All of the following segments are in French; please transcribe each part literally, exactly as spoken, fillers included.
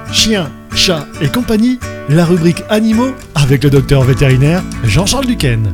chiens, chats et compagnie, la rubrique animaux avec le docteur vétérinaire Jean-Charles Duquesne.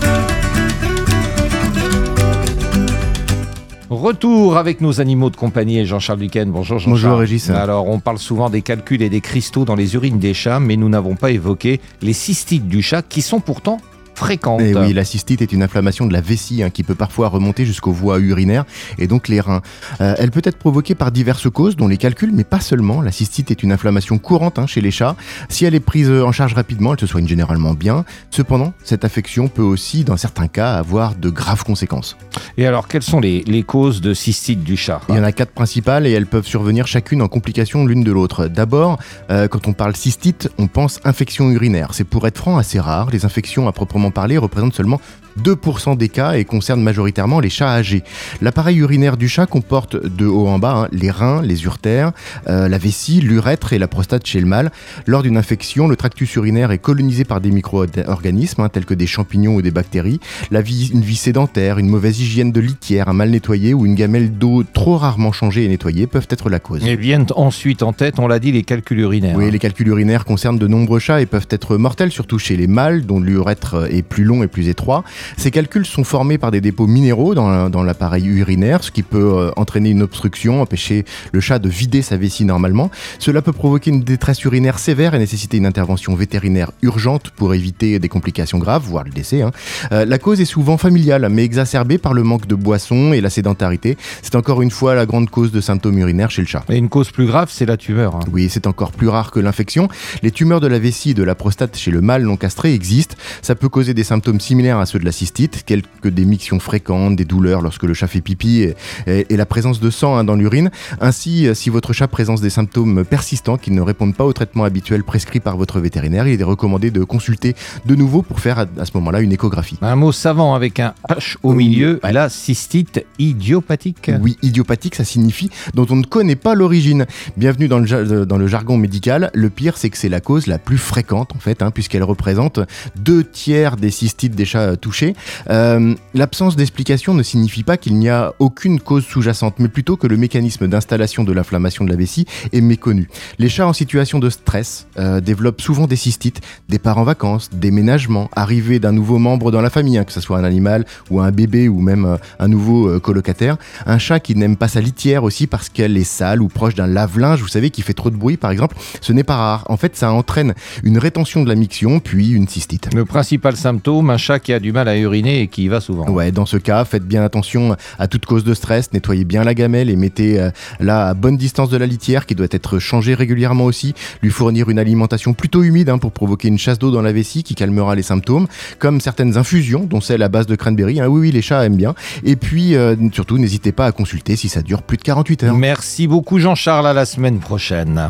Retour avec nos animaux de compagnie et Jean-Charles Duquesne. Bonjour Jean-Charles. Bonjour Régis. Alors on parle souvent des calculs et des cristaux dans les urines des chats, mais nous n'avons pas évoqué les cystites du chat qui sont pourtant fréquentes. Et oui, la cystite est une inflammation de la vessie hein, qui peut parfois remonter jusqu'aux voies urinaires et donc les reins. Euh, elle peut être provoquée par diverses causes, dont les calculs, mais pas seulement. La cystite est une inflammation courante hein, chez les chats. Si elle est prise en charge rapidement, elle se soigne généralement bien. Cependant, cette affection peut aussi, dans certains cas, avoir de graves conséquences. Et alors, quelles sont les, les causes de cystite du chat ? Il y en a quatre principales et elles peuvent survenir chacune en complications l'une de l'autre. D'abord, euh, quand on parle cystite, on pense infection urinaire. C'est pour être franc assez rare. Les infections à proprement parler représentent seulement deux pour cent des cas et concernent majoritairement les chats âgés. L'appareil urinaire du chat comporte de haut en bas hein, les reins, les urtères, euh, la vessie, l'urètre et la prostate chez le mâle. Lors d'une infection, le tractus urinaire est colonisé par des micro-organismes hein, tels que des champignons ou des bactéries. La vie, une vie sédentaire, une mauvaise hygiène de litière, un mal nettoyé ou une gamelle d'eau trop rarement changée et nettoyée peuvent être la cause. Et viennent ensuite en tête, on l'a dit, les calculs urinaires. Oui, les calculs urinaires concernent de nombreux chats et peuvent être mortels, surtout chez les mâles dont l'urètre est plus long et plus étroit. Ces calculs sont formés par des dépôts minéraux dans, dans l'appareil urinaire, ce qui peut euh, entraîner une obstruction, empêcher le chat de vider sa vessie normalement. Cela peut provoquer une détresse urinaire sévère et nécessiter une intervention vétérinaire urgente pour éviter des complications graves, voire le décès. Hein. Euh, la cause est souvent familiale, mais exacerbée par le manque de boissons et la sédentarité. C'est encore une fois la grande cause de symptômes urinaires chez le chat. Et une cause plus grave, c'est la tumeur. Hein. Oui, c'est encore plus rare que l'infection. Les tumeurs de la vessie et de la prostate chez le mâle non castré existent. Ça peut causer des symptômes similaires à ceux de la cystite, telles que des mictions fréquentes, des douleurs lorsque le chat fait pipi et, et, et la présence de sang hein, dans l'urine. Ainsi, si votre chat présente des symptômes persistants qui ne répondent pas au traitement habituel prescrit par votre vétérinaire, il est recommandé de consulter de nouveau pour faire à, à ce moment-là une échographie. Un mot savant avec un H au milieu, ouais. La cystite idiopathique. Oui, idiopathique, ça signifie dont on ne connaît pas l'origine. Bienvenue dans le, dans le jargon médical. Le pire, c'est que c'est la cause la plus fréquente en fait, hein, puisqu'elle représente deux tiers des cystites des chats touchés. Euh, l'absence d'explication ne signifie pas qu'il n'y a aucune cause sous-jacente, mais plutôt que le mécanisme d'installation de l'inflammation de la vessie est méconnu. Les chats en situation de stress euh, développent souvent des cystites, départ en vacances, déménagement, arrivée d'un nouveau membre dans la famille, hein, que ce soit un animal ou un bébé ou même euh, un nouveau euh, colocataire. Un chat qui n'aime pas sa litière aussi parce qu'elle est sale ou proche d'un lave-linge, vous savez, qui fait trop de bruit par exemple, ce n'est pas rare. En fait, ça entraîne une rétention de la miction, puis une cystite. Le principal symptôme, un chat qui a du mal à uriner et qui y va souvent. Ouais, dans ce cas, faites bien attention à toute cause de stress, nettoyez bien la gamelle et mettez-la euh, à bonne distance de la litière qui doit être changée régulièrement aussi. Lui fournir une alimentation plutôt humide hein, pour provoquer une chasse d'eau dans la vessie qui calmera les symptômes, comme certaines infusions, dont celle à base de cranberry. Hein, oui, oui, les chats aiment bien. Et puis, euh, surtout, n'hésitez pas à consulter si ça dure plus de quarante-huit heures. Merci beaucoup Jean-Charles, à la semaine prochaine.